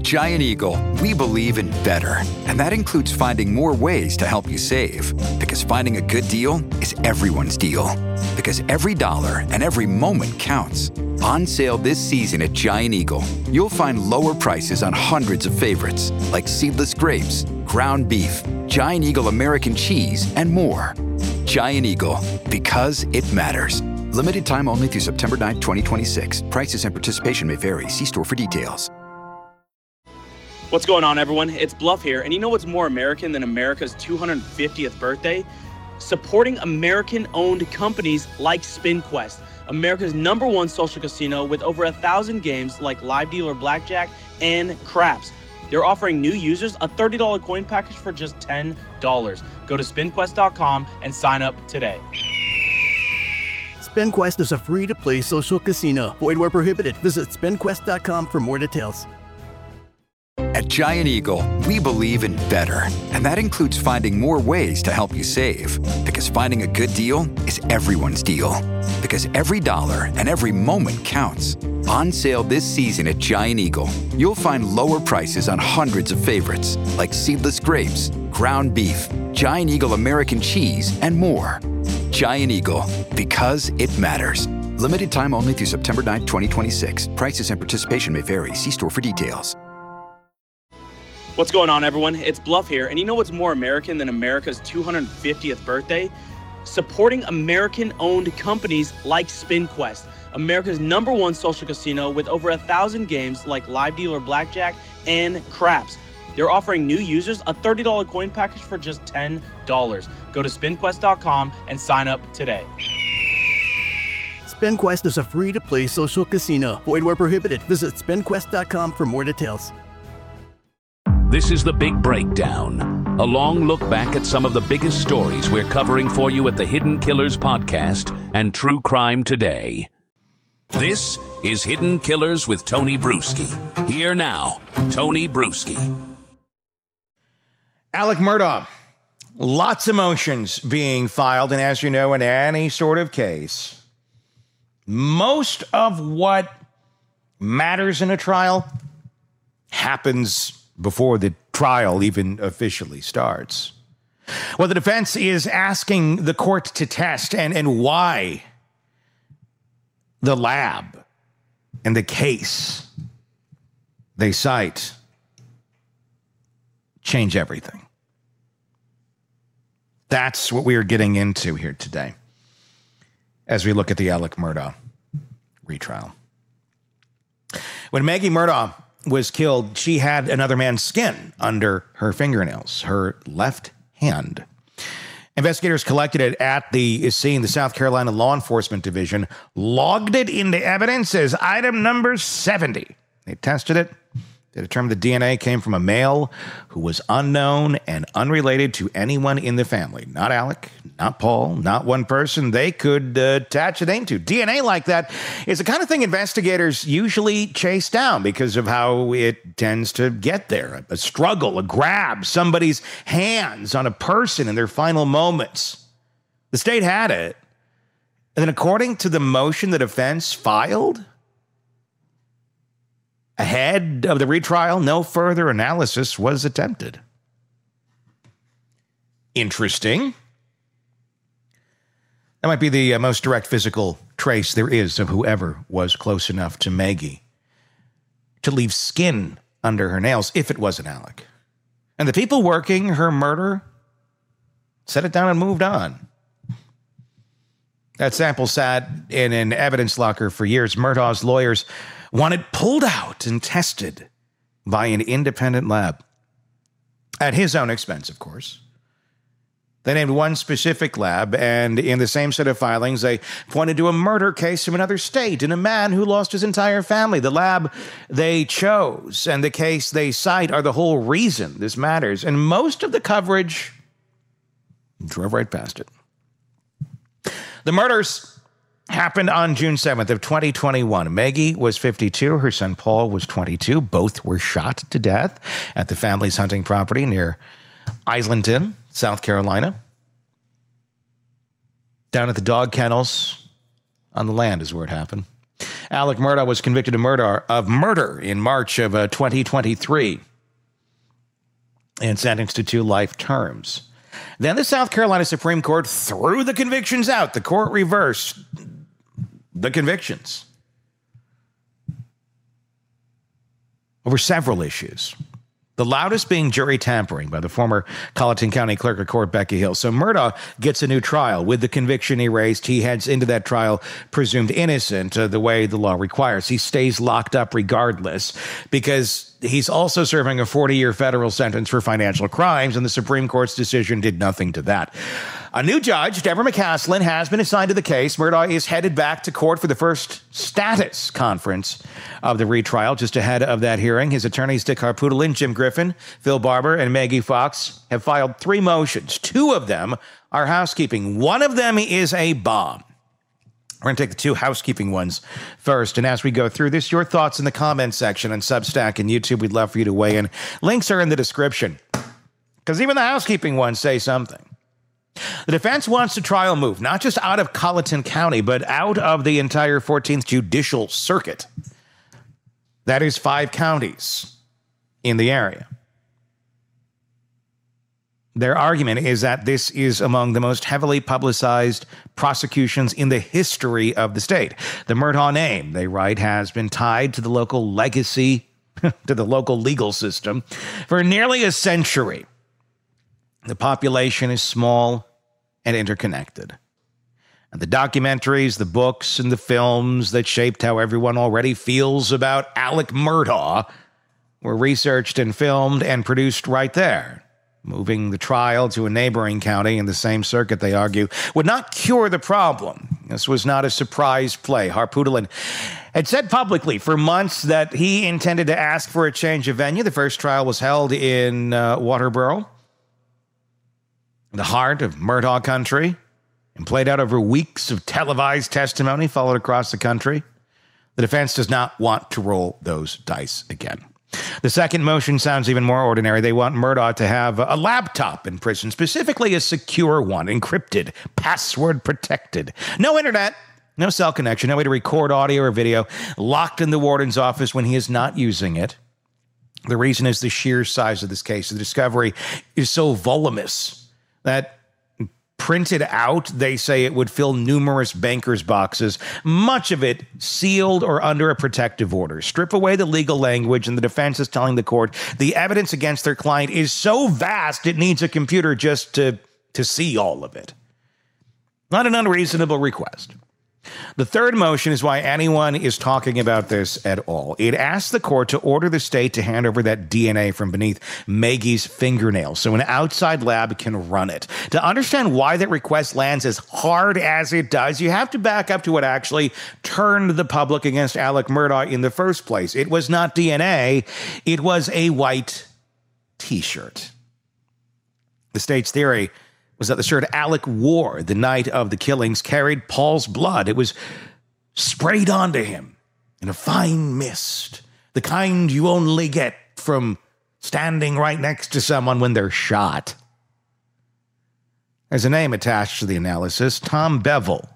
At Giant Eagle, we believe in better, and that includes finding more ways to help you save. Because finding a good deal is everyone's deal. Because every dollar and every moment counts. On sale this season at Giant Eagle, you'll find lower prices on hundreds of favorites, like seedless grapes, ground beef, Giant Eagle American cheese, and more. Giant Eagle, because it matters. Limited time only through September 9, 2026. Prices and participation may vary. See store for details. What's going on, everyone? It's Bluff here, and you know what's more American than America's 250th birthday? Supporting American-owned companies like SpinQuest, America's #1 social casino with over 1,000 games like live dealer blackjack and craps. They're offering new users a $30 coin package for just $10. Go to spinquest.com and sign up today. SpinQuest is a free-to-play social casino. Void where prohibited. Visit spinquest.com for more details. At Giant Eagle, we believe in better, and that includes finding more ways to help you save. Because finding a good deal is everyone's deal. Because every dollar and every moment counts. On sale this season at Giant Eagle, you'll find lower prices on hundreds of favorites, like seedless grapes, ground beef, Giant Eagle American cheese, and more. Giant Eagle, because it matters. Limited time only through September 9, 2026. Prices and participation may vary. See store for details. What's going on, everyone? It's Bluff here, and you know what's more American than America's 250th birthday? Supporting American-owned companies like SpinQuest, America's #1 social casino with over 1,000 games like live dealer blackjack and craps. They're offering new users a $30 coin package for just $10. Go to spinquest.com and sign up today. SpinQuest is a free-to-play social casino. Void where prohibited. Visit spinquest.com for more details. This is The Big Breakdown, a long look back at some of the biggest stories we're covering for you at the Hidden Killers podcast and True Crime Today. This is Hidden Killers with Tony Bruschi. Here now, Tony Bruschi. Alec Murdaugh. Lots of motions being filed, and as you know, in any sort of case, most of what matters in a trial happens before the trial even officially starts. Well, the defense is asking the court to test and why the lab and the case they cite change everything. That's what we are getting into here today as we look at the Alec Murdaugh retrial. When Maggie Murdaugh was killed, she had another man's skin under her fingernails, her left hand. Investigators collected it at the scene. The South Carolina Law Enforcement Division logged it into evidence as item number 70. They tested it. They determined the DNA came from a male who was unknown and unrelated to anyone in the family. Not Alec, not Paul, not one person they could attach a name to. DNA like that is the kind of thing investigators usually chase down because of how it tends to get there. A struggle, a grab, somebody's hands on a person in their final moments. The state had it. And then according to the motion the defense filed ahead of the retrial, no further analysis was attempted. Interesting. That might be the most direct physical trace there is of whoever was close enough to Maggie to leave skin under her nails, if it wasn't Alec. And the people working her murder set it down and moved on. That sample sat in an evidence locker for years. Murdaugh's lawyers wanted pulled out and tested by an independent lab. At his own expense, of course. They named one specific lab, and in the same set of filings, they pointed to a murder case from another state and a man who lost his entire family. The lab they chose and the case they cite are the whole reason this matters, and most of the coverage drove right past it. The murders happened on June 7th of 2021. Maggie was 52. Her son Paul was 22. Both were shot to death at the family's hunting property near Islington, South Carolina. Down at the dog kennels on the land is where it happened. Alec Murdaugh was convicted of murder in March of 2023 and sentenced to 2 life terms. Then the South Carolina Supreme Court threw the convictions out. The court reversed the convictions over several issues. The loudest being jury tampering by the former Colleton County Clerk of Court, Becky Hill. So Murdaugh gets a new trial. With the conviction erased, he heads into that trial presumed innocent the way the law requires. He stays locked up regardless because he's also serving a 40-year federal sentence for financial crimes, and the Supreme Court's decision did nothing to that. A new judge, Deborah McCaslin, has been assigned to the case. Murdaugh is headed back to court for the first status conference of the retrial. Just ahead of that hearing, his attorneys Dick Harpootlian, Jim Griffin, Phil Barber, and Maggie Fox have filed 3 motions. 2 of them are housekeeping. 1 of them is a bomb. We're going to take the 2 housekeeping ones first. And as we go through this, your thoughts in the comments section on Substack and YouTube. We'd love for you to weigh in. Links are in the description because even the housekeeping ones say something. The defense wants the trial moved, not just out of Colleton County, but out of the entire 14th Judicial Circuit. That is 5 counties in the area. Their argument is that this is among the most heavily publicized prosecutions in the history of the state. The Murdaugh name, they write, has been tied to the local legacy, to the local legal system for nearly a century. The population is small and interconnected. And the documentaries, the books, and the films that shaped how everyone already feels about Alec Murdaugh were researched and filmed and produced right there. Moving the trial to a neighboring county in the same circuit, they argue, would not cure the problem. This was not a surprise play. Harpootlian had said publicly for months that he intended to ask for a change of venue. The first trial was held in Waterboro, the heart of Murdaugh country, and played out over weeks of televised testimony followed across the country. The defense does not want to roll those dice again. The second motion sounds even more ordinary. They want Murdaugh to have a laptop in prison, specifically a secure one, encrypted, password protected. No internet, no cell connection, no way to record audio or video, locked in the warden's office when he is not using it. The reason is the sheer size of this case. The discovery is so voluminous that printed out, they say it would fill numerous bankers' boxes, much of it sealed or under a protective order. Strip away the legal language, and the defense is telling the court the evidence against their client is so vast it needs a computer just to see all of it. Not an unreasonable request. The third motion is why anyone is talking about this at all. It asks the court to order the state to hand over that DNA from beneath Maggie's fingernail so an outside lab can run it. To understand why that request lands as hard as it does, you have to back up to what actually turned the public against Alec Murdaugh in the first place. It was not DNA, it was a white T-shirt. The state's theory was that the shirt Alec wore the night of the killings carried Paul's blood. It was sprayed onto him in a fine mist, the kind you only get from standing right next to someone when they're shot. There's a name attached to the analysis, Tom Bevel.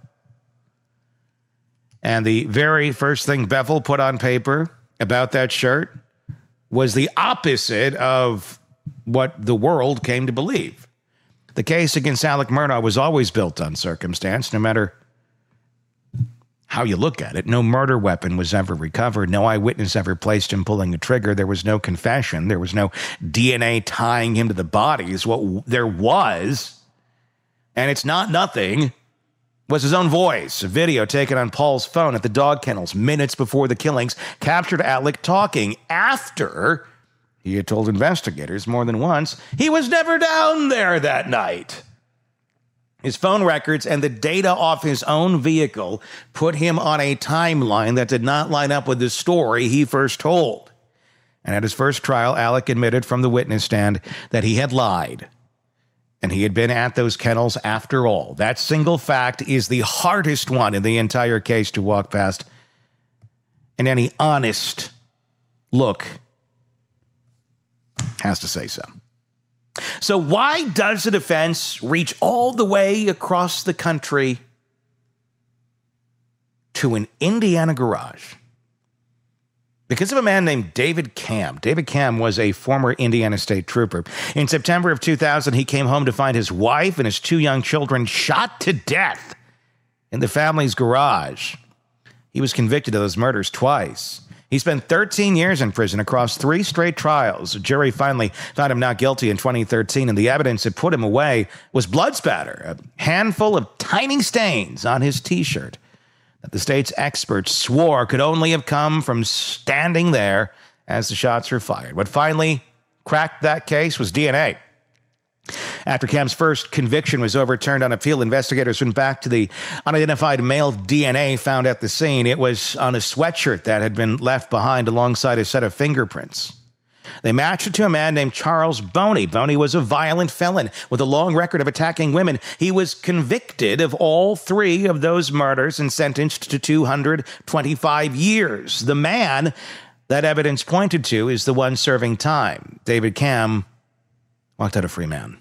And the very first thing Bevel put on paper about that shirt was the opposite of what the world came to believe. The case against Alec Murdaugh was always built on circumstance, no matter how you look at it. No murder weapon was ever recovered. No eyewitness ever placed him pulling a trigger. There was no confession. There was no DNA tying him to the bodies. What there was, and it's not nothing, was his own voice. A video taken on Paul's phone at the dog kennels minutes before the killings captured Alec talking after he had told investigators more than once he was never down there that night. His phone records and the data off his own vehicle put him on a timeline that did not line up with the story he first told. And at his first trial, Alec admitted from the witness stand that he had lied. And he had been at those kennels after all. That single fact is the hardest one in the entire case to walk past. And any honest look has to say so. So why does the defense reach all the way across the country to an Indiana garage because of a man named David Camm. David Camm was a former Indiana State Trooper. In September of 2000, he came home to find his wife and his 2 young children shot to death in the family's garage. He was convicted of those murders twice. He spent 13 years in prison across 3 straight trials. A jury finally found him not guilty in 2013, and the evidence that put him away was blood spatter, a handful of tiny stains on his T-shirt that the state's experts swore could only have come from standing there as the shots were fired. What finally cracked that case was DNA. After Camm's first conviction was overturned on appeal, investigators went back to the unidentified male DNA found at the scene. It was on a sweatshirt that had been left behind alongside a set of fingerprints. They matched it to a man named Charles Boney. Boney was a violent felon with a long record of attacking women. He was convicted of all 3 of those murders and sentenced to 225 years. The man that evidence pointed to is the one serving time. David Camm walked out a free man.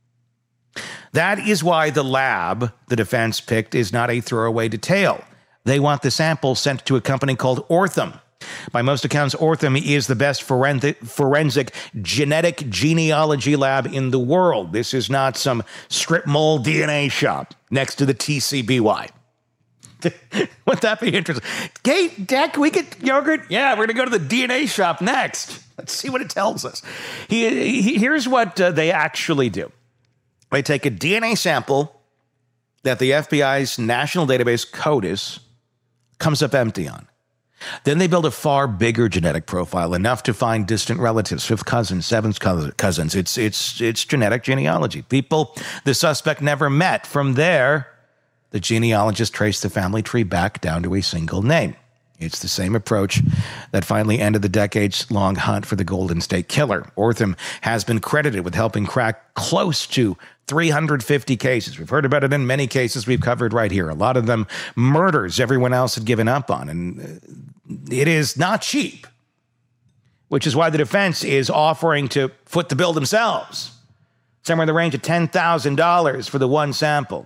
That is why the lab the defense picked is not a throwaway detail. They want the sample sent to a company called Ortham. By most accounts, Ortham is the best forensic genetic genealogy lab in the world. This is not some strip mall DNA shop next to the TCBY. Wouldn't that be interesting? Kate, Dad, can we get yogurt? Yeah, we're going to go to the DNA shop next. Let's see what it tells us. Here's what they actually do. They take a DNA sample that the FBI's national database, CODIS, comes up empty on. Then they build a far bigger genetic profile, enough to find distant relatives, 5th cousins, 7th cousins. It's genetic genealogy. People the suspect never met. From there, the genealogist traced the family tree back down to a single name. It's the same approach that finally ended the decades-long hunt for the Golden State Killer. Ortham has been credited with helping crack close to 350 cases. We've heard about it in many cases we've covered right here. A lot of them murders everyone else had given up on. And it is not cheap, which is why the defense is offering to foot the bill themselves, somewhere in the range of $10,000 for the one sample.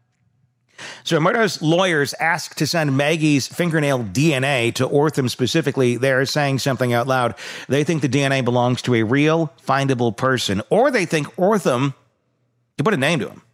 So Murdo's lawyers asked to send Maggie's fingernail DNA to Ortham specifically. They're saying something out loud. They think the DNA belongs to a real, findable person, or they think Ortham could put a name to him.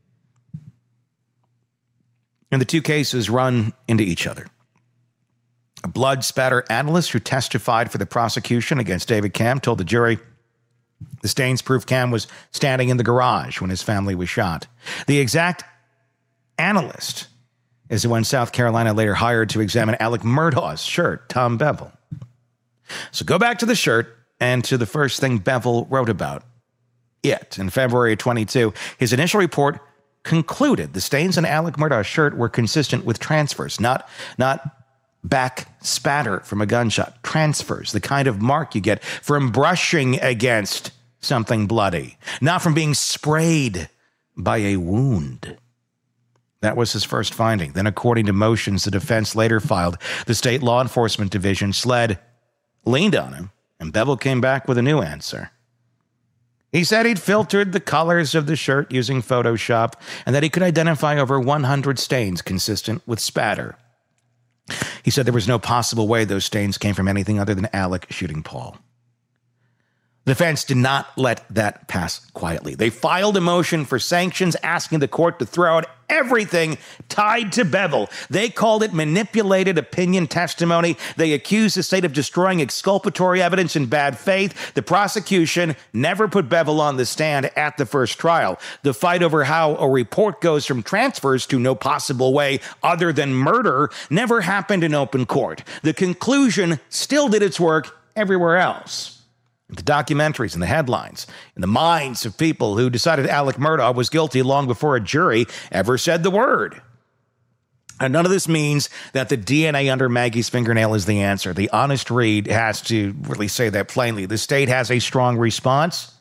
And the 2 cases run into each other. A blood spatter analyst who testified for the prosecution against David Camm told the jury the stains proof Camm was standing in the garage when his family was shot. The exact analyst is the one South Carolina later hired to examine Alec Murdaugh's shirt, Tom Bevel. So go back to the shirt and to the first thing Bevel wrote about it. In February of 22, his initial report concluded the stains on Alec Murdaugh's shirt were consistent with transfers, not back spatter from a gunshot. Transfers, the kind of mark you get from brushing against something bloody, not from being sprayed by a wound. That was his first finding. Then, according to motions the defense later filed, the state law enforcement division leaned on him, and Bevel came back with a new answer. He said he'd filtered the colors of the shirt using Photoshop and that he could identify over 100 stains consistent with spatter. He said there was no possible way those stains came from anything other than Alec shooting Paul. The defense did not let that pass quietly. They filed a motion for sanctions, asking the court to throw out everything tied to Bevel. They called it manipulated opinion testimony. They accused the state of destroying exculpatory evidence in bad faith. The prosecution never put Bevel on the stand at the first trial. The fight over how a report goes from transfers to no possible way other than murder never happened in open court. The conclusion still did its work everywhere else. The documentaries and the headlines, in the minds of people who decided Alec Murdaugh was guilty long before a jury ever said the word. And none of this means that the DNA under Maggie's fingernail is the answer. The honest read has to really say that plainly. The state has a strong response,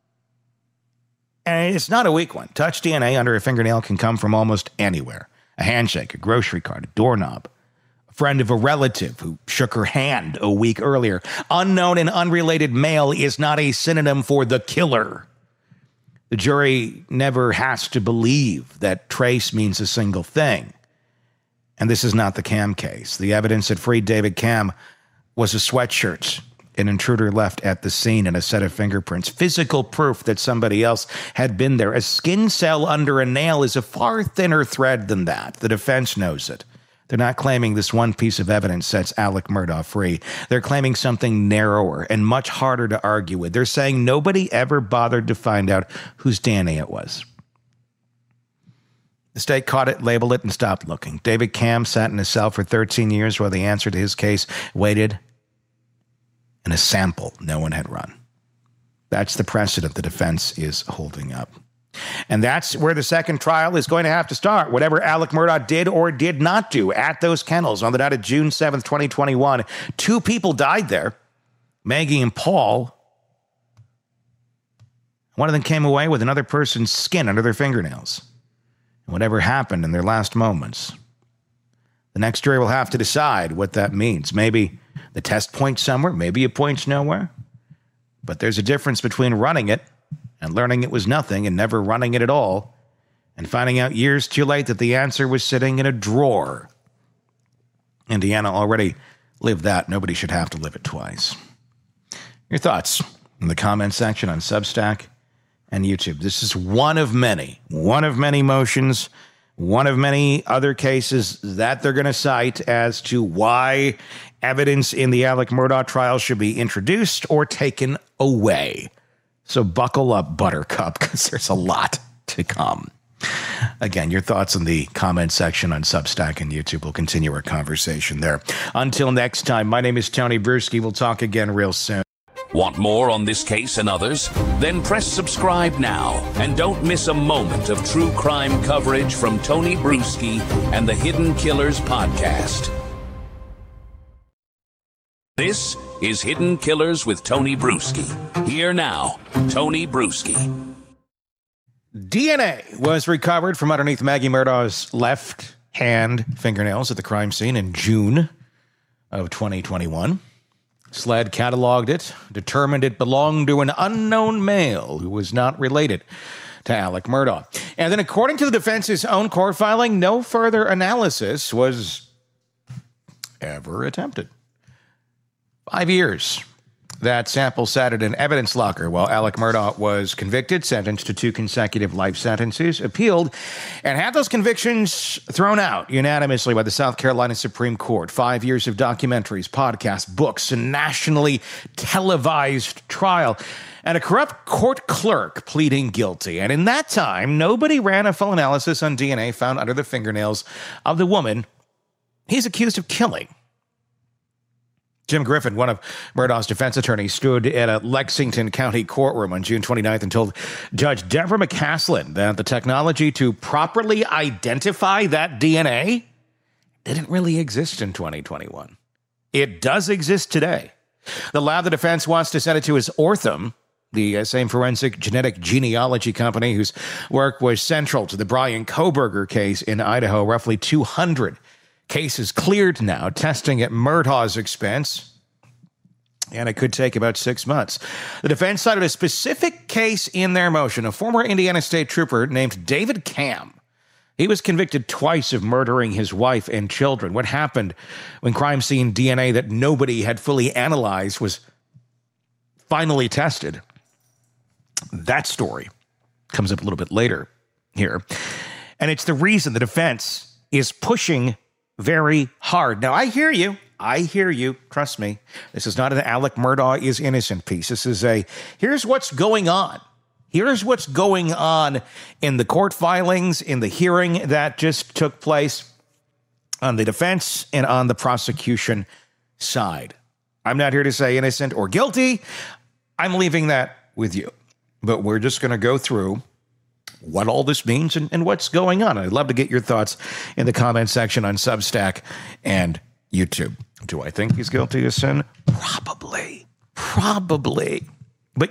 and it's not a weak one. Touch DNA under a fingernail can come from almost anywhere. A handshake, a grocery cart, a doorknob. Friend of a relative who shook her hand a week earlier. Unknown and unrelated male is not a synonym for the killer. The jury never has to believe that trace means a single thing. And this is not the Cam case. The evidence that freed David Cam was a sweatshirt an intruder left at the scene and a set of fingerprints. Physical proof that somebody else had been there. A skin cell under a nail is a far thinner thread than that. The defense knows it. They're not claiming this one piece of evidence sets Alec Murdaugh free. They're claiming something narrower and much harder to argue with. They're saying nobody ever bothered to find out whose DNA it was. The state caught it, labeled it, and stopped looking. David Cam sat in a cell for 13 years while the answer to his case waited in a sample no one had run. That's the precedent the defense is holding up. And that's where the second trial is going to have to start. Whatever Alec Murdaugh did or did not do at those kennels on the night of June 7th, 2021, 2 people died there, Maggie and Paul. One of them came away with another person's skin under their fingernails. And whatever happened in their last moments, the next jury will have to decide what that means. Maybe the test points somewhere, maybe it points nowhere. But there's a difference between running it and learning it was nothing and never running it at all, and finding out years too late that the answer was sitting in a drawer. Indiana already lived that. Nobody should have to live it twice. Your thoughts in the comment section on Substack and YouTube. This is one of many motions, one of many other cases that they're going to cite as to why evidence in the Alec Murdaugh trial should be introduced or taken away. So buckle up, Buttercup, because there's a lot to come. Again, your thoughts in the comment section on Substack and YouTube. We'll continue our conversation there. Until next time, my name is Tony Bruschi. We'll talk again real soon. Want more on this case and others? Then press subscribe now and don't miss a moment of true crime coverage from Tony Bruschi and the Hidden Killers podcast. This is Hidden Killers with Tony Bruschi. Here now, Tony Bruschi. DNA was recovered from underneath Maggie Murdaugh's left hand fingernails at the crime scene in June of 2021. SLED cataloged it, determined it belonged to an unknown male who was not related to Alec Murdaugh. And then according to the defense's own court filing, no further analysis was ever attempted. 5 years. That sample sat in an evidence locker while Alec Murdaugh was convicted, sentenced to 2 consecutive life sentences, appealed, and had those convictions thrown out unanimously by the South Carolina Supreme Court. 5 years of documentaries, podcasts, books, a nationally televised trial, and a corrupt court clerk pleading guilty. And in that time, nobody ran a full analysis on DNA found under the fingernails of the woman he's accused of killing. Jim Griffin, one of Murdaugh's defense attorneys, stood at a Lexington County courtroom on June 29th and told Judge Deborah McCaslin that the technology to properly identify that DNA didn't really exist in 2021. It does exist today. The lab the defense wants to send it to is Ortham, the same forensic genetic genealogy company whose work was central to the Brian Kohberger case in Idaho. Roughly 200 cases cleared now, testing at Murdaugh's expense, and it could take about 6 months. The defense cited a specific case in their motion, a former Indiana State Trooper named David Cam. He was convicted twice of murdering his wife and children. What happened when crime scene DNA that nobody had fully analyzed was finally tested? That story comes up a little bit later here. And it's the reason the defense is pushing very hard. Now, I hear you. Trust me. This is not an Alec Murdaugh is innocent piece. This is here's what's going on. Here's what's going on in the court filings, in the hearing that just took place on the defense and on the prosecution side. I'm not here to say innocent or guilty. I'm leaving that with you. But we're just going to go through what all this means and what's going on. I'd love to get your thoughts in the comment section on Substack and YouTube. Do I think he's guilty of sin? Probably. But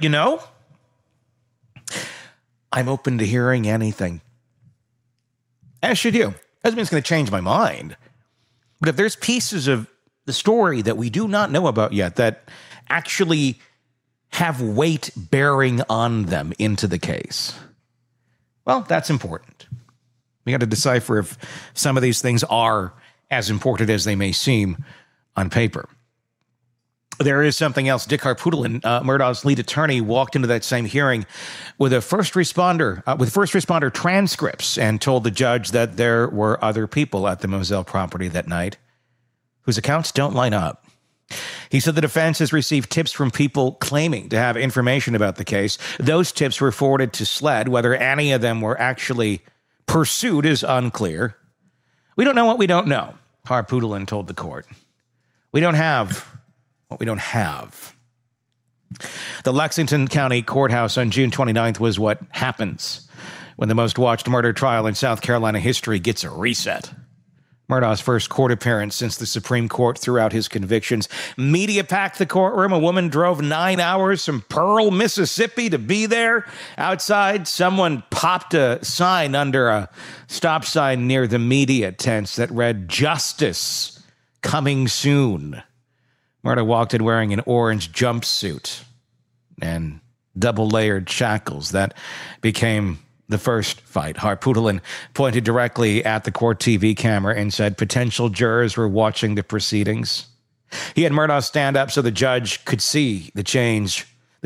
I'm open to hearing anything. As should you. Doesn't mean it's going to change my mind. But if there's pieces of the story that we do not know about yet that actually have weight bearing on them into the case, well, that's important. We got to decipher if some of these things are as important as they may seem on paper. There is something else. Dick Harpootlian, Murdaugh's lead attorney, walked into that same hearing with first responder transcripts and told the judge that there were other people at the Moselle property that night whose accounts don't line up. He said the defense has received tips from people claiming to have information about the case. Those tips were forwarded to SLED. Whether any of them were actually pursued is unclear. We don't know what we don't know, Harpootlian told the court. We don't have what we don't have. The Lexington County Courthouse on June 29th was what happens when the most watched murder trial in South Carolina history gets a reset. Murdaugh's first court appearance since the Supreme Court threw out his convictions. Media packed the courtroom. A woman drove 9 hours from Pearl, Mississippi to be there. Outside, someone popped a sign under a stop sign near the media tents that read, "Justice coming soon." Murdaugh walked in wearing an orange jumpsuit and double-layered shackles. That became the first fight. Harpootlian pointed directly at the court TV camera and said potential jurors were watching the proceedings. He had Murdaugh stand up so the judge could see the chains.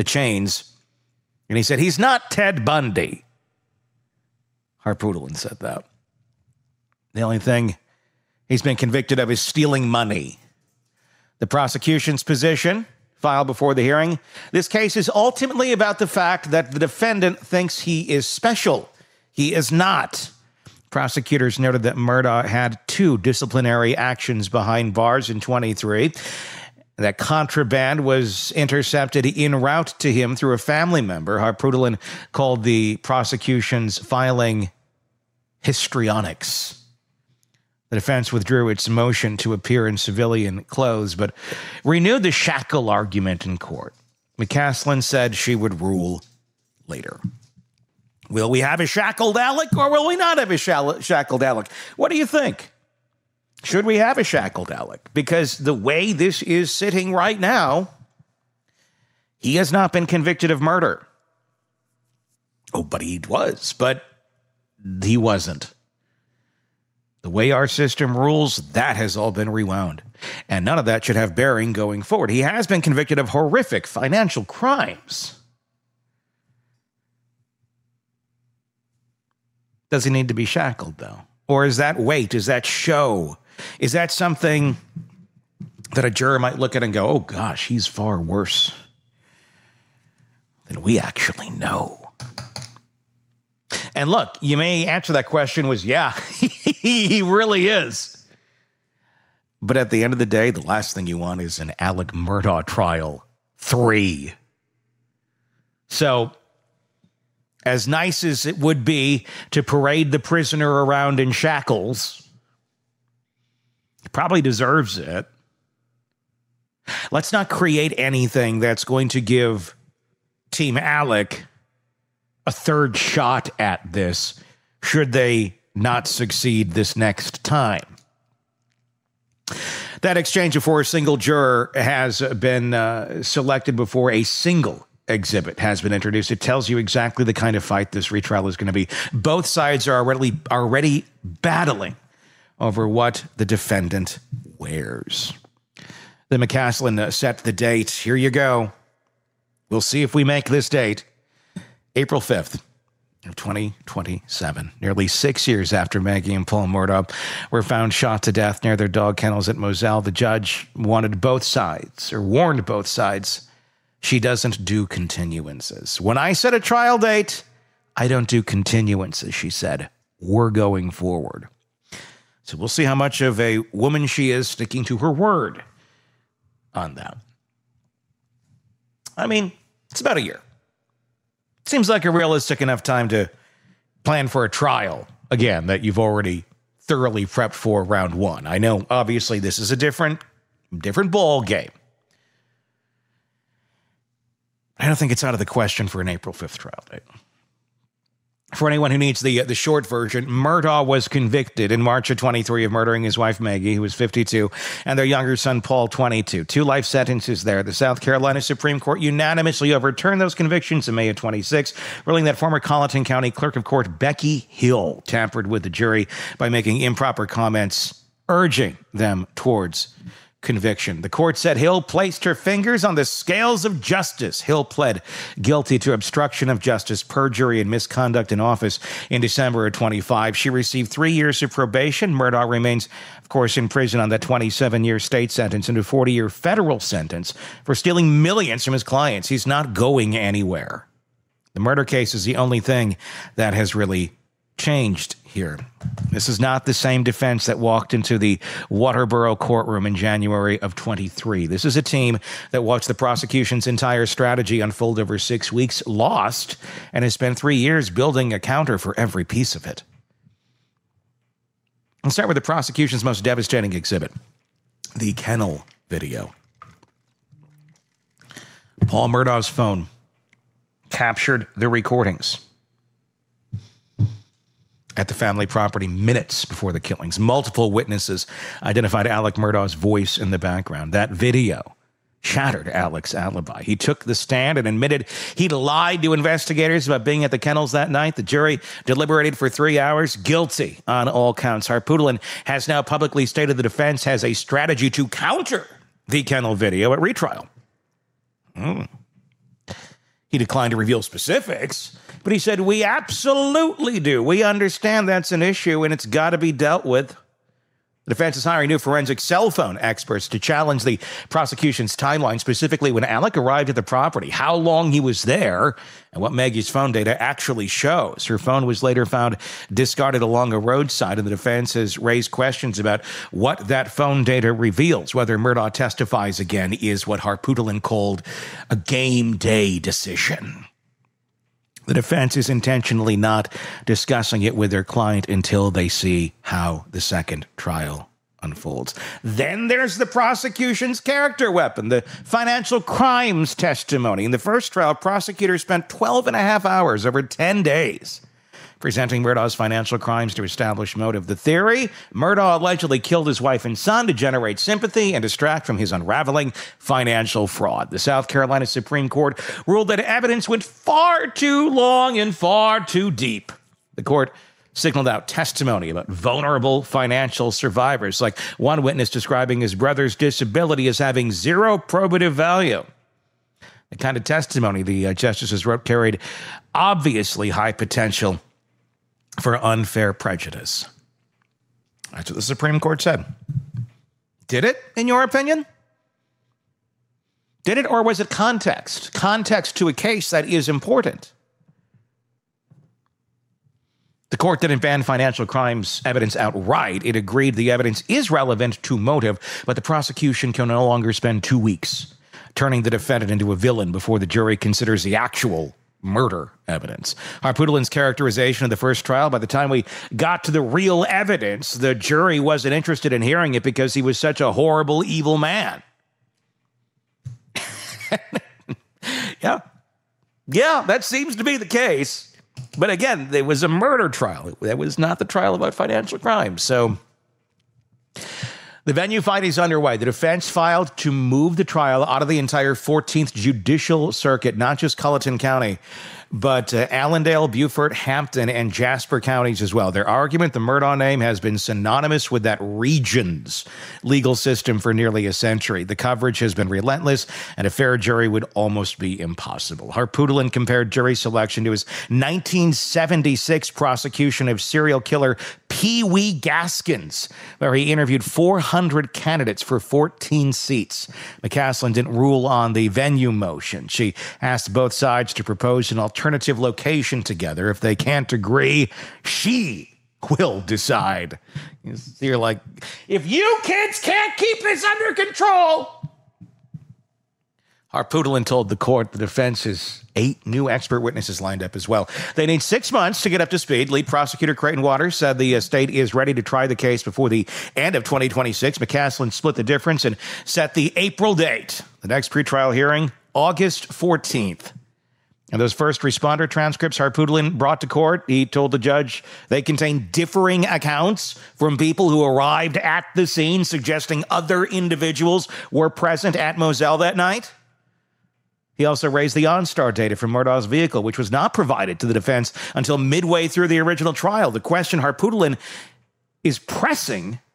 And he said, "He's not Ted Bundy." Harpootlian said that. The only thing he's been convicted of is stealing money. The prosecution's position, filed before the hearing, this case is ultimately about the fact that the defendant thinks he is special. He is not. Prosecutors noted that Murdaugh had 2 disciplinary actions behind bars in 23. That contraband was intercepted en route to him through a family member. Harpootlian called the prosecution's filing histrionics. The defense withdrew its motion to appear in civilian clothes, but renewed the shackle argument in court. McCaslin said she would rule later. Will we have a shackled Alec or will we not have a shackled Alec? What do you think? Should we have a shackled Alec? Because the way this is sitting right now, he has not been convicted of murder. Oh, but he was, but he wasn't. The way our system rules, that has all been rewound. And none of that should have bearing going forward. He has been convicted of horrific financial crimes. Does he need to be shackled, though? Or is that weight? Is that show? Is that something that a juror might look at and go, oh, gosh, he's far worse than we actually know? And look, you may answer that question with, yeah, he really is. But at the end of the day, the last thing you want is an Alec Murdaugh trial 3. So, as nice as it would be to parade the prisoner around in shackles, he probably deserves it. Let's not create anything that's going to give Team Alec a third shot at this, should they not succeed this next time. That exchange before a single juror has been selected before a single exhibit has been introduced. It tells you exactly the kind of fight this retrial is going to be. Both sides are already battling over what the defendant wears. The McCaslin set the date. Here you go. We'll see if we make this date. April 5th of 2027, nearly 6 years after Maggie and Paul Murdaugh were found shot to death near their dog kennels at Moselle. The judge warned both sides she doesn't do continuances. When I set a trial date, I don't do continuances, she said. We're going forward. So we'll see how much of a woman she is sticking to her word on that. I mean, it's about a year. Seems like a realistic enough time to plan for a trial, again, that you've already thoroughly prepped for round 1. I know, obviously, this is a different ball game. I don't think it's out of the question for an April 5th trial date. For anyone who needs the short version, Murdaugh was convicted in March of 23 of murdering his wife, Maggie, who was 52, and their younger son, Paul, 22. 2 life sentences there. The South Carolina Supreme Court unanimously overturned those convictions in May of 26, ruling that former Colleton County Clerk of Court Becky Hill tampered with the jury by making improper comments urging them towards conviction. The court said Hill placed her fingers on the scales of justice. Hill pled guilty to obstruction of justice, perjury, and misconduct in office in December of 25. She received 3 years of probation. Murdaugh remains, of course, in prison on that 27-year state sentence and a 40-year federal sentence for stealing millions from his clients. He's not going anywhere. The murder case is the only thing that has really changed here. This is not the same defense that walked into the Waterboro courtroom in January of 23. This is a team that watched the prosecution's entire strategy unfold over 6 weeks, lost, and has spent 3 years building a counter for every piece of it. Let's start with the prosecution's most devastating exhibit, the kennel video. Paul Murdaugh's phone captured the recordings at the family property minutes before the killings. Multiple witnesses identified Alec Murdaugh's voice in the background. That video shattered Alec's alibi. He took the stand and admitted he'd lied to investigators about being at the kennels that night. The jury deliberated for 3 hours, guilty on all counts. Harpootlian has now publicly stated the defense has a strategy to counter the kennel video at retrial. He declined to reveal specifics, but he said, we absolutely do. We understand that's an issue and it's got to be dealt with. The defense is hiring new forensic cell phone experts to challenge the prosecution's timeline, specifically when Alec arrived at the property, how long he was there, and what Maggie's phone data actually shows. Her phone was later found discarded along a roadside, and the defense has raised questions about what that phone data reveals. Whether Murdaugh testifies again is what Harpootlian called a game day decision. The defense is intentionally not discussing it with their client until they see how the second trial unfolds. Then there's the prosecution's character weapon, the financial crimes testimony. In the first trial, prosecutors spent 12 and a half hours over 10 days presenting Murdaugh's financial crimes to establish motive. The theory, Murdaugh allegedly killed his wife and son to generate sympathy and distract from his unraveling financial fraud. The South Carolina Supreme Court ruled that evidence went far too long and far too deep. The court signaled out testimony about vulnerable financial survivors, like one witness describing his brother's disability as having zero probative value. The kind of testimony, the justices wrote, carried obviously high potential for unfair prejudice. That's what the Supreme Court said. Did it, in your opinion? Did it, or was it context? Context to a case that is important. The court didn't ban financial crimes evidence outright. It agreed the evidence is relevant to motive, but the prosecution can no longer spend 2 weeks turning the defendant into a villain before the jury considers the actual murder evidence. Harpootlian's characterization of the first trial, by the time we got to the real evidence, the jury wasn't interested in hearing it because he was such a horrible, evil man. Yeah, that seems to be the case. But again, there was a murder trial. That was not the trial about financial crimes. So the venue fight is underway. The defense filed to move the trial out of the entire 14th Judicial Circuit, not just Colleton County, but Allendale, Beaufort, Hampton, and Jasper counties as well. Their argument, the Murdaugh name has been synonymous with that region's legal system for nearly a century. The coverage has been relentless, and a fair jury would almost be impossible. Harpootlian compared jury selection to his 1976 prosecution of serial killer Pee Wee Gaskins, where he interviewed 400 candidates for 14 seats. McCaslin didn't rule on the venue motion. She asked both sides to propose an alternative location together. If they can't agree, she will decide. You're like, if you kids can't keep this under control. Harpootlian told the court the defense has 8 new expert witnesses lined up as well. They need 6 months to get up to speed. Lead prosecutor Creighton Waters said the state is ready to try the case before the end of 2026. McCaslin split the difference and set the April date. The next pretrial hearing, August 14th. And those first responder transcripts Harpootlian brought to court, he told the judge they contain differing accounts from people who arrived at the scene, suggesting other individuals were present at Moselle that night. He also raised the OnStar data from Murdaugh's vehicle, which was not provided to the defense until midway through the original trial. The question Harpootlian is pressing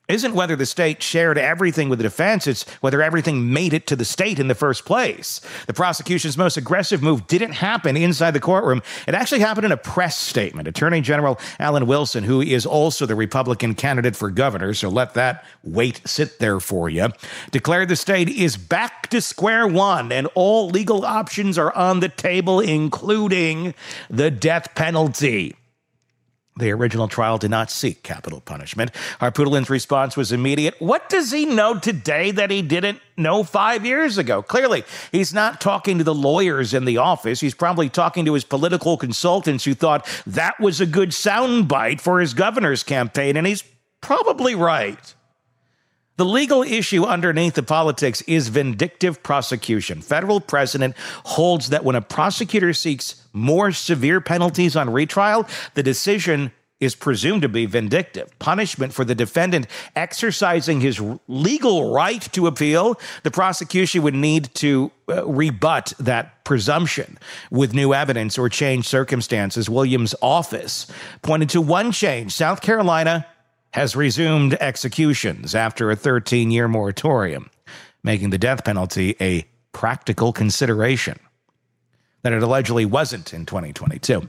isn't whether the state shared everything with the defense, it's whether everything made it to the state in the first place. The prosecution's most aggressive move didn't happen inside the courtroom. It actually happened in a press statement. Attorney General Alan Wilson, who is also the Republican candidate for governor, so let that weight sit there for you, declared the state is back to square one and all legal options are on the table, including the death penalty. The original trial did not seek capital punishment. Harpootlian's response was immediate. What does he know today that he didn't know 5 years ago? Clearly, he's not talking to the lawyers in the office. He's probably talking to his political consultants who thought that was a good soundbite for his governor's campaign, and he's probably right. The legal issue underneath the politics is vindictive prosecution. Federal precedent holds that when a prosecutor seeks more severe penalties on retrial, the decision is presumed to be vindictive. Punishment for the defendant exercising his legal right to appeal, the prosecution would need to rebut that presumption with new evidence or changed circumstances. Williams' office pointed to one change. South Carolina has resumed executions after a 13-year moratorium, making the death penalty a practical consideration that it allegedly wasn't in 2022.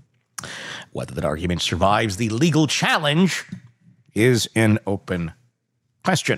Whether that argument survives the legal challenge is an open question.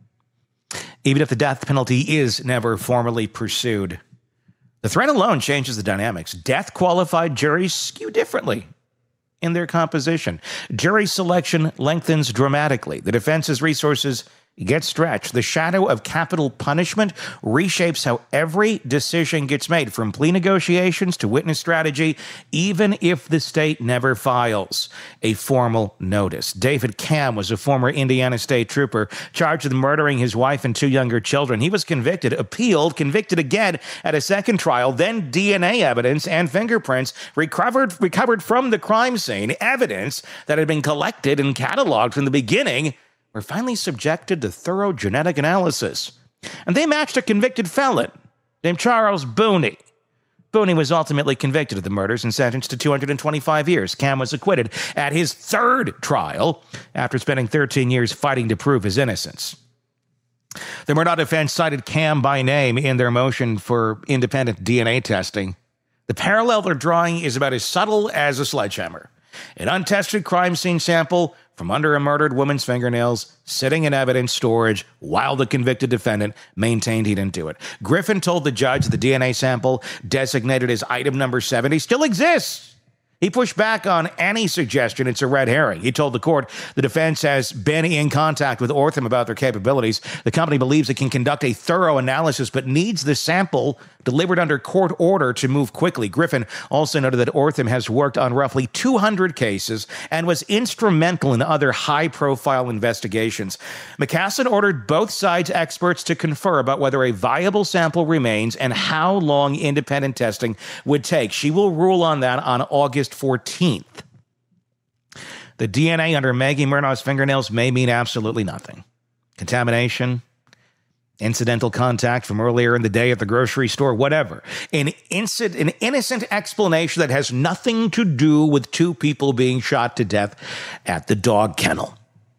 Even if the death penalty is never formally pursued, the threat alone changes the dynamics. Death-qualified juries skew differently in their composition. Jury selection lengthens dramatically. The defense's resources get stretched. The shadow of capital punishment reshapes how every decision gets made, from plea negotiations to witness strategy, even if the state never files a formal notice. David Camm was a former Indiana State Trooper charged with murdering his wife and 2 younger children. He was convicted, appealed, convicted again at a second trial, then DNA evidence and fingerprints recovered from the crime scene, evidence that had been collected and cataloged from the beginning, were finally subjected to thorough genetic analysis. And they matched a convicted felon named Charles Booney. Booney was ultimately convicted of the murders and sentenced to 225 years. Camm was acquitted at his third trial after spending 13 years fighting to prove his innocence. The Murdaugh defense cited Camm by name in their motion for independent DNA testing. The parallel they're drawing is about as subtle as a sledgehammer. An untested crime scene sample from under a murdered woman's fingernails sitting in evidence storage while the convicted defendant maintained he didn't do it. Griffin told the judge the DNA sample designated as item number 70 still exists. He pushed back on any suggestion it's a red herring. He told the court the defense has been in contact with Ortham about their capabilities. The company believes it can conduct a thorough analysis, but needs the sample delivered under court order to move quickly. Griffin also noted that Ortham has worked on roughly 200 cases and was instrumental in other high-profile investigations. McCassin ordered both sides' experts to confer about whether a viable sample remains and how long independent testing would take. She will rule on that on August 14th. The DNA under Maggie Murdaugh's fingernails may mean absolutely nothing. Contamination, incidental contact from earlier in the day at the grocery store, whatever. An innocent explanation that has nothing to do with 2 people being shot to death at the dog kennel.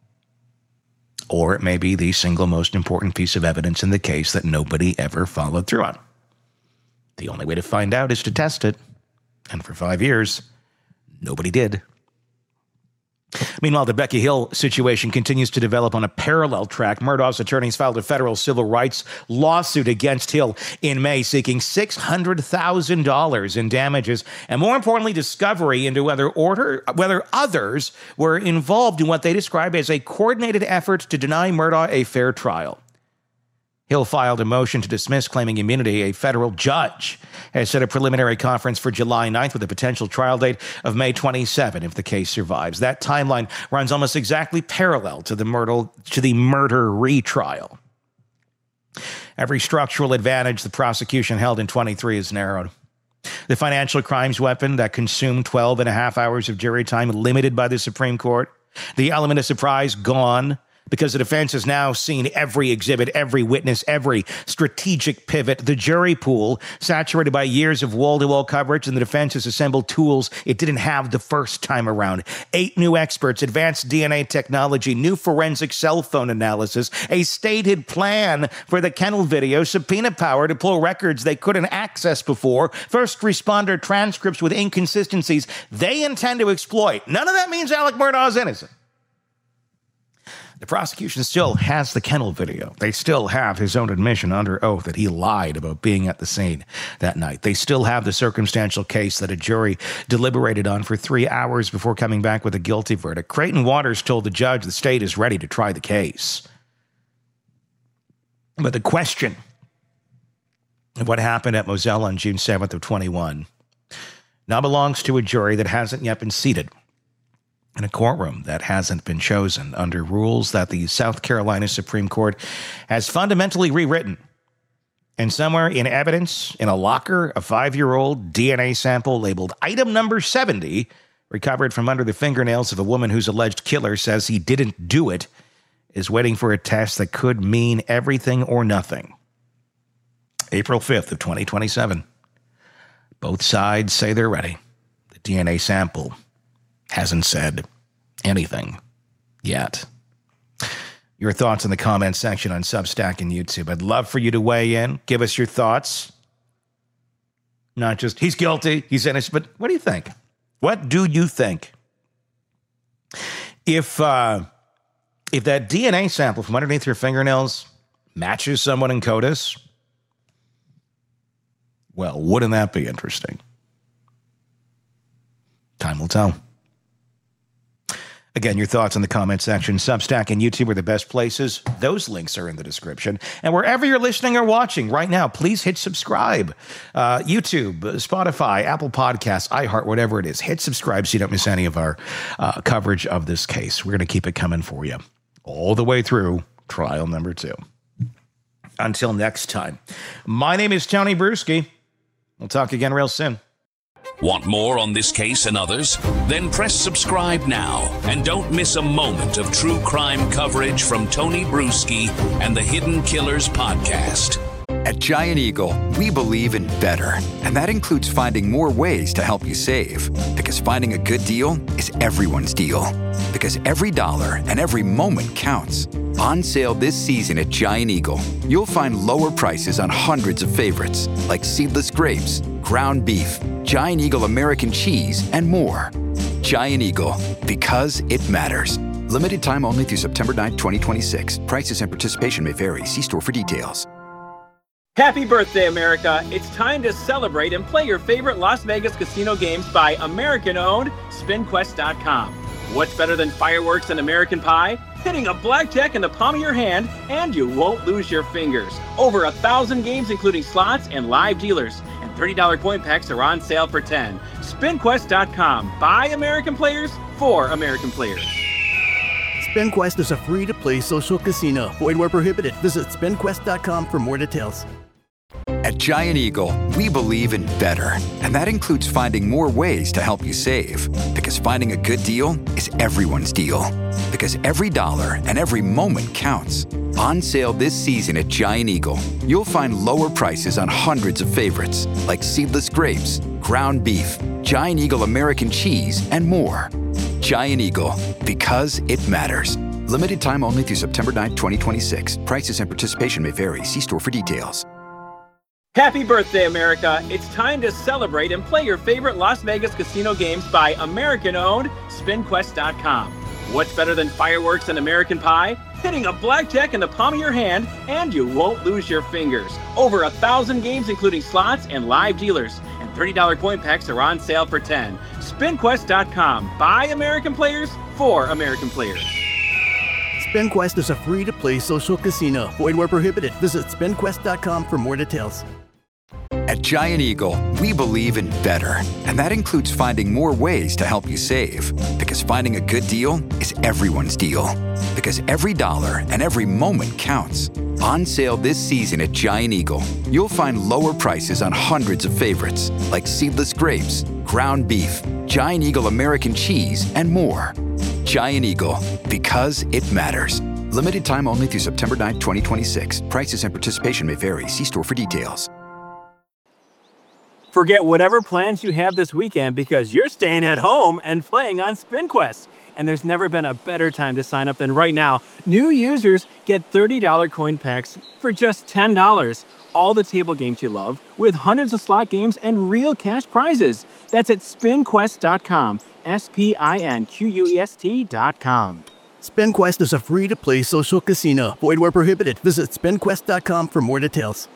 Or it may be the single most important piece of evidence in the case that nobody ever followed through on. The only way to find out is to test it. And for 5 years, nobody did. Meanwhile, the Becky Hill situation continues to develop on a parallel track. Murdaugh's attorneys filed a federal civil rights lawsuit against Hill in May, seeking $600,000 in damages, and more importantly, discovery into whether others were involved in what they describe as a coordinated effort to deny Murdaugh a fair trial. Hill filed a motion to dismiss, claiming immunity. A federal judge has set a preliminary conference for July 9th with a potential trial date of May 27 if the case survives. That timeline runs almost exactly parallel to the murder retrial. Every structural advantage the prosecution held in 23 is narrowed. The financial crimes weapon that consumed 12 and a half hours of jury time limited by the Supreme Court. The element of surprise gone. because the defense has now seen every exhibit, every witness, every strategic pivot. The jury pool, saturated by years of wall-to-wall coverage, and the defense has assembled tools it didn't have the first time around. 8 new experts, advanced DNA technology, new forensic cell phone analysis, a stated plan for the kennel video, subpoena power to pull records they couldn't access before, first responder transcripts with inconsistencies they intend to exploit. None of that means Alec Murdaugh is innocent. The prosecution still has the kennel video. They still have his own admission under oath that he lied about being at the scene that night. They still have the circumstantial case that a jury deliberated on for 3 hours before coming back with a guilty verdict. Creighton Waters told the judge the state is ready to try the case. But the question of what happened at Moselle on June 7th of 21 now belongs to a jury that hasn't yet been seated in a courtroom that hasn't been chosen under rules that the South Carolina Supreme Court has fundamentally rewritten. And somewhere in evidence, in a locker, a 5-year-old DNA sample labeled item number 70, recovered from under the fingernails of a woman whose alleged killer says he didn't do it, is waiting for a test that could mean everything or nothing. April 5th of 2027. Both sides say they're ready. The DNA sample hasn't said anything yet. Your thoughts in the comments section on Substack and YouTube. I'd love for you to weigh in. Give us your thoughts. Not just, he's guilty, he's innocent, but what do you think? What do you think? If that DNA sample from underneath your fingernails matches someone in CODIS, well, wouldn't that be interesting? Time will tell. Again, your thoughts in the comment section. Substack and YouTube are the best places. Those links are in the description. And wherever you're listening or watching right now, please hit subscribe. YouTube, Spotify, Apple Podcasts, iHeart, whatever it is. Hit subscribe so you don't miss any of our coverage of this case. We're going to keep it coming for you all the way through trial number 2. Until next time, my name is Tony Bruschi. We'll talk again real soon. Want more on this case and others? Then press subscribe now and don't miss a moment of true crime coverage from Tony Bruschi and the Hidden Killers podcast. At Giant Eagle, we believe in better, and that includes finding more ways to help you save. Because finding a good deal is everyone's deal. Because every dollar and every moment counts. On sale this season at Giant Eagle, you'll find lower prices on hundreds of favorites, like seedless grapes, ground beef, Giant Eagle American cheese, and more. Giant Eagle, because it matters. Limited time only through September 9th, 2026. Prices and participation may vary. See store for details. Happy birthday, America. It's time to celebrate and play your favorite Las Vegas casino games by American-owned SpinQuest.com. What's better than fireworks and American pie? Hitting a blackjack in the palm of your hand, and you won't lose your fingers. Over 1,000 games, including slots and live dealers. And $30 coin packs are on sale for $10. SpinQuest.com. By American players, for American players. SpinQuest is a free-to-play social casino. Void where prohibited. Visit SpinQuest.com for more details. At Giant Eagle, we believe in better, and that includes finding more ways to help you save. Because finding a good deal is everyone's deal. Because every dollar and every moment counts. On sale this season at Giant Eagle, you'll find lower prices on hundreds of favorites, like seedless grapes, ground beef, Giant Eagle American cheese, and more. Giant Eagle, because it matters. Limited time only through September 9th, 2026. Prices and participation may vary. See store for details. Happy birthday, America. It's time to celebrate and play your favorite Las Vegas casino games by American-owned SpinQuest.com. What's better than fireworks and American pie? Hitting a blackjack in the palm of your hand, and you won't lose your fingers. Over 1,000 games, including slots and live dealers. And $30 coin packs are on sale for $10. SpinQuest.com. By American players, for American players. SpinQuest is a free-to-play social casino. Void where prohibited. Visit SpinQuest.com for more details. At Giant Eagle, we believe in better, and that includes finding more ways to help you save. Because finding a good deal is everyone's deal. Because every dollar and every moment counts. On sale this season at Giant Eagle, you'll find lower prices on hundreds of favorites, like seedless grapes, ground beef, Giant Eagle American cheese, and more. Giant Eagle, because it matters. Limited time only through September 9, 2026. Prices and participation may vary. See store for details. Forget whatever plans you have this weekend because you're staying at home and playing on SpinQuest. And there's never been a better time to sign up than right now. New users get $30 coin packs for just $10. All the table games you love with hundreds of slot games and real cash prizes. That's at spinquest.com. SPINQUEST.com. SpinQuest is a free-to-play social casino. Void where prohibited. Visit spinquest.com for more details.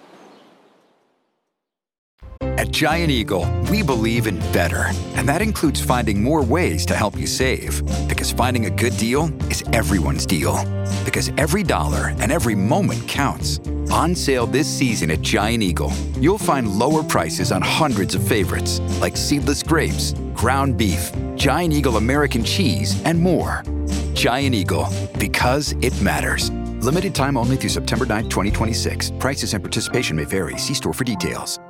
At Giant Eagle, we believe in better. And that includes finding more ways to help you save. Because finding a good deal is everyone's deal. Because every dollar and every moment counts. On sale this season at Giant Eagle, you'll find lower prices on hundreds of favorites like seedless grapes, ground beef, Giant Eagle American cheese, and more. Giant Eagle, because it matters. Limited time only through September 9, 2026. Prices and participation may vary. See store for details.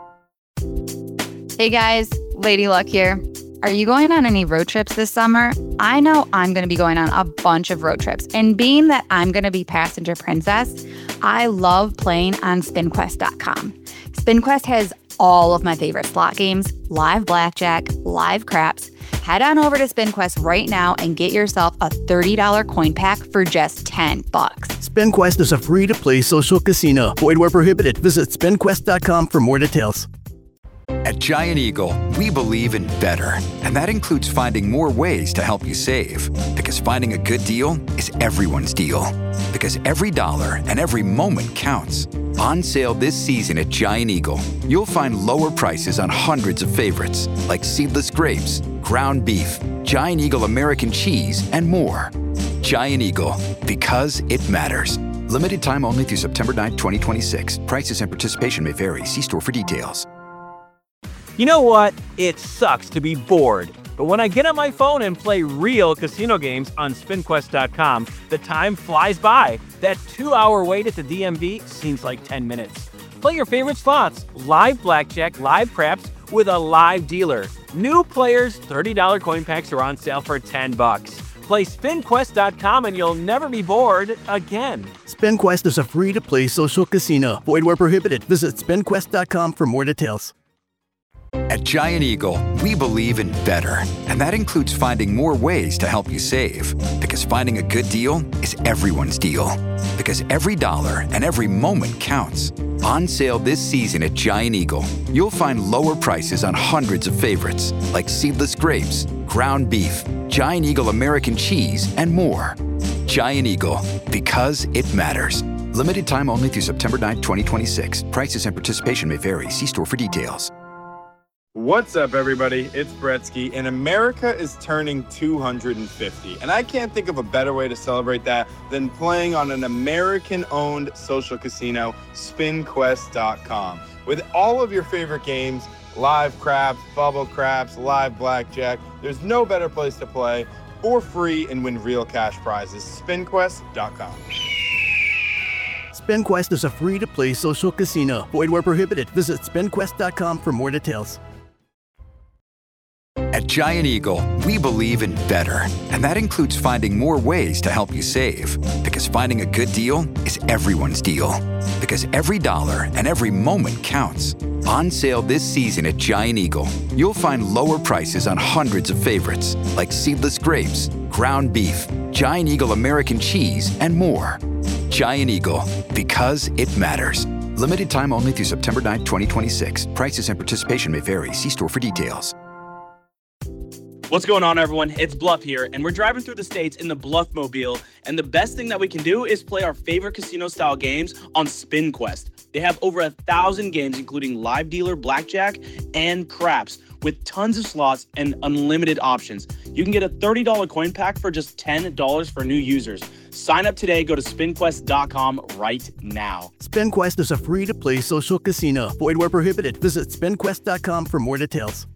Hey guys, Lady Luck here. Are you going on any road trips this summer? I know I'm going to be going on a bunch of road trips. And being that I'm going to be passenger princess, I love playing on SpinQuest.com. SpinQuest has all of my favorite slot games, live blackjack, live craps. Head on over to SpinQuest right now and get yourself a $30 coin pack for just $10. SpinQuest is a free-to-play social casino. Void where prohibited. Visit spinquest.com for more details. At Giant Eagle, we believe in better. And that includes finding more ways to help you save. Because finding a good deal is everyone's deal. Because every dollar and every moment counts. On sale this season at Giant Eagle, you'll find lower prices on hundreds of favorites like seedless grapes, ground beef, Giant Eagle American cheese, and more. Giant Eagle, because it matters. Limited time only through September 9, 2026. Prices and participation may vary. See store for details. You know what? It sucks to be bored. But when I get on my phone and play real casino games on SpinQuest.com, the time flies by. That 2-hour wait at the DMV seems like 10 minutes. Play your favorite slots, live blackjack, live craps with a live dealer. New players, $30 coin packs are on sale for $10. Play SpinQuest.com and you'll never be bored again. SpinQuest is a free-to-play social casino. Void where prohibited. Visit spinquest.com for more details. At Giant Eagle, we believe in better. And that includes finding more ways to help you save. Because finding a good deal is everyone's deal. Because every dollar and every moment counts. On sale this season at Giant Eagle, you'll find lower prices on hundreds of favorites like seedless grapes, ground beef, Giant Eagle American cheese, and more. Giant Eagle, because it matters. Limited time only through September 9, 2026. Prices and participation may vary. See store for details. What's up, everybody? It's Bretsky, and America is turning 250. And I can't think of a better way to celebrate that than playing on an American-owned social casino, SpinQuest.com. With all of your favorite games, live craps, bubble craps, live blackjack, there's no better place to play for free and win real cash prizes. SpinQuest.com. SpinQuest is a free-to-play social casino. Void where prohibited. Visit spinquest.com for more details. At Giant Eagle, we believe in better. And that includes finding more ways to help you save. Because finding a good deal is everyone's deal. Because every dollar and every moment counts. On sale this season at Giant Eagle, you'll find lower prices on hundreds of favorites like seedless grapes, ground beef, Giant Eagle American cheese, and more. Giant Eagle, because it matters. Limited time only through September 9, 2026. Prices and participation may vary. See store for details. What's going on, everyone? It's Bluff here, and we're driving through the states in the Bluffmobile, and the best thing that we can do is play our favorite casino-style games on SpinQuest. They have over 1,000 games, including live dealer, blackjack, and craps, with tons of slots and unlimited options. You can get a $30 coin pack for just $10 for new users. Sign up today. Go to SpinQuest.com right now. SpinQuest is a free-to-play social casino. Void where prohibited. Visit spinquest.com for more details.